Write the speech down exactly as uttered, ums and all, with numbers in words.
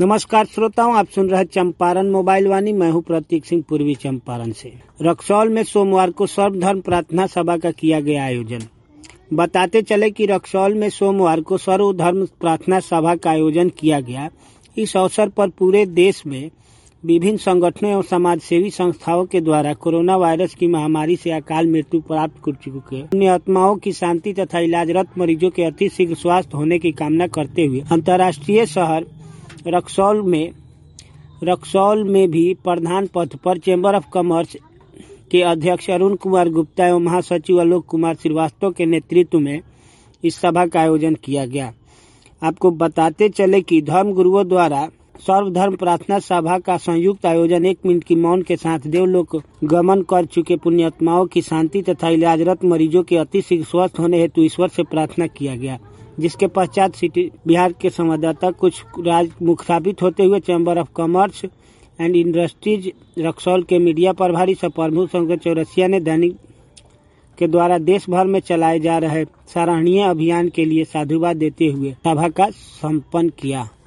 नमस्कार श्रोताओं, आप सुन रहे चंपारण मोबाइल वाणी। मैं हूं प्रतीक सिंह, पूर्वी चंपारण से। रक्सौल में सोमवार को सर्वधर्म प्रार्थना सभा का किया गया आयोजन। बताते चले कि रक्सौल में सोमवार को सर्वधर्म प्रार्थना सभा का आयोजन किया गया। इस अवसर पर पूरे देश में विभिन्न संगठनों एवं समाज सेवी संस्थाओं के द्वारा कोरोना वायरस की महामारी से अकाल मृत्यु प्राप्त कर चुके पुण्य आत्माओं की शांति तथा इलाजरत मरीजों के अति शीघ्र स्वास्थ्य होने की कामना करते हुए अंतर्राष्ट्रीय शहर रक्सौल में रक्सौल में भी प्रधान पद पर चेंबर ऑफ कॉमर्स के अध्यक्ष अरुण कुमार गुप्ता एवं महासचिव आलोक कुमार श्रीवास्तव के नेतृत्व में इस सभा का आयोजन किया गया। आपको बताते चले कि धर्म गुरुओं द्वारा सर्वधर्म प्रार्थना सभा का संयुक्त आयोजन एक मिनट की मौन के साथ देवलोक गमन कर चुके पुण्यात्माओं की शांति तथा इलाजरत मरीजों के अति शीघ्र स्वस्थ होने हेतु ईश्वर से प्रार्थना किया गया, जिसके पश्चात सिटी बिहार के संवाददाता कुछ राजमुख साबित होते हुए chamber of commerce and industries Raxaul के मीडिया प्रभारी सह प्रमुख शंकर चौरसिया ने दैनिक के द्वारा देश भर में चलाए जा रहे सराहनीय अभियान के लिए साधुवाद देते हुए सभा का संपन्न किया।